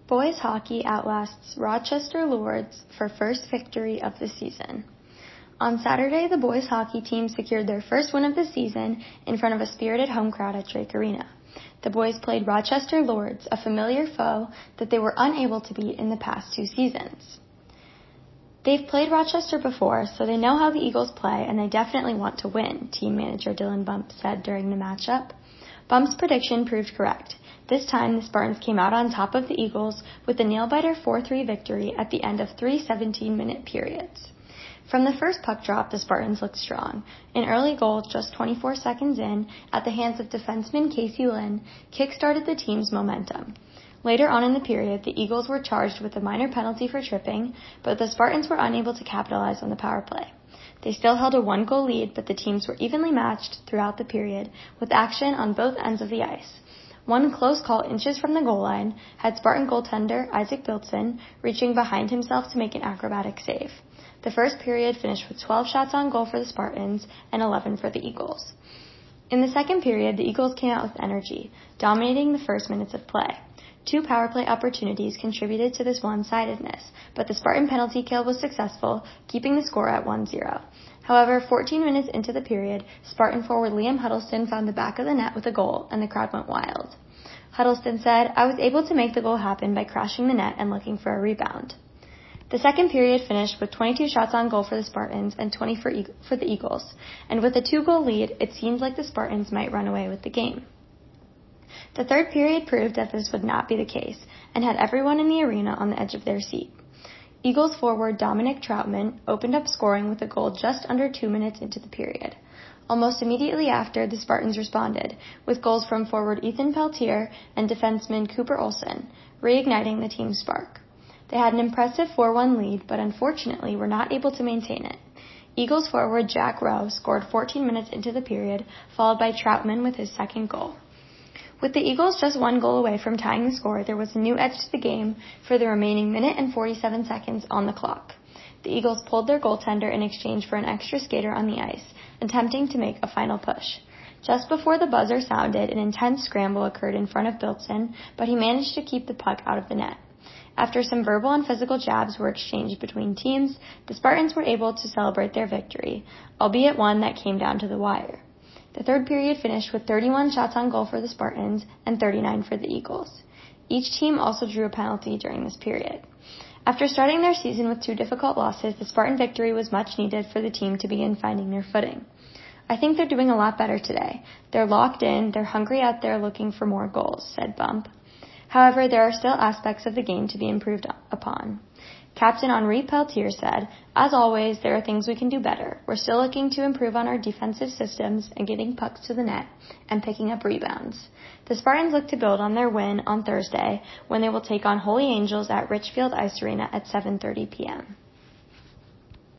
Boys hockey outlasts Rochester Lords for first victory of the season. On Saturday, the boys hockey team secured their first win of the season in front of a spirited home crowd at Drake Arena. The boys played Rochester Lords, a familiar foe that they were unable to beat in the past 2 seasons. They've played Rochester before, so they know how the Eagles play, and they definitely want to win, team manager Dylan Bump said during the matchup. Bump's prediction proved correct. This time, the Spartans came out on top of the Eagles with a nail-biter 4-3 victory at the end of 3 17-minute periods. From the first puck drop, the Spartans looked strong. An early goal, just 24 seconds in, at the hands of defenseman Casey Lynn, kick-started the team's momentum. Later on in the period, the Eagles were charged with a minor penalty for tripping, but the Spartans were unable to capitalize on the power play. They still held a 1-goal lead, but the teams were evenly matched throughout the period, with action on both ends of the ice. One close call inches from the goal line had Spartan goaltender Isaac Bilson reaching behind himself to make an acrobatic save. The first period finished with 12 shots on goal for the Spartans and 11 for the Eagles. In the second period, the Eagles came out with energy, dominating the first minutes of play. 2 power play opportunities contributed to this one-sidedness, but the Spartan penalty kill was successful, keeping the score at 1-0. However, 14 minutes into the period, Spartan forward Liam Huddleston found the back of the net with a goal, and the crowd went wild. Huddleston said, "I was able to make the goal happen by crashing the net and looking for a rebound." The second period finished with 22 shots on goal for the Spartans and 20 for the Eagles, and with a 2-goal lead, it seemed like the Spartans might run away with the game. The third period proved that this would not be the case, and had everyone in the arena on the edge of their seat. Eagles forward Dominic Troutman opened up scoring with a goal just under 2 minutes into the period. Almost immediately after, the Spartans responded, with goals from forward Ethan Peltier and defenseman Cooper Olsen, reigniting the team's spark. They had an impressive 4-1 lead, but unfortunately were not able to maintain it. Eagles forward Jack Rowe scored 14 minutes into the period, followed by Troutman with his second goal. With the Eagles just 1 goal away from tying the score, there was a new edge to the game for the remaining minute and 47 seconds on the clock. The Eagles pulled their goaltender in exchange for an extra skater on the ice, attempting to make a final push. Just before the buzzer sounded, an intense scramble occurred in front of Bilson, but he managed to keep the puck out of the net. After some verbal and physical jabs were exchanged between teams, the Spartans were able to celebrate their victory, albeit one that came down to the wire. The third period finished with 31 shots on goal for the Spartans and 39 for the Eagles. Each team also drew a penalty during this period. After starting their season with 2 difficult losses, the Spartan victory was much needed for the team to begin finding their footing. "I think they're doing a lot better today. They're locked in, they're hungry out there looking for more goals," said Bump. However, there are still aspects of the game to be improved upon. Captain Henri Peltier said, "As always, there are things we can do better. We're still looking to improve on our defensive systems and getting pucks to the net and picking up rebounds." The Spartans look to build on their win on Thursday when they will take on Holy Angels at Richfield Ice Arena at 7:30 p.m.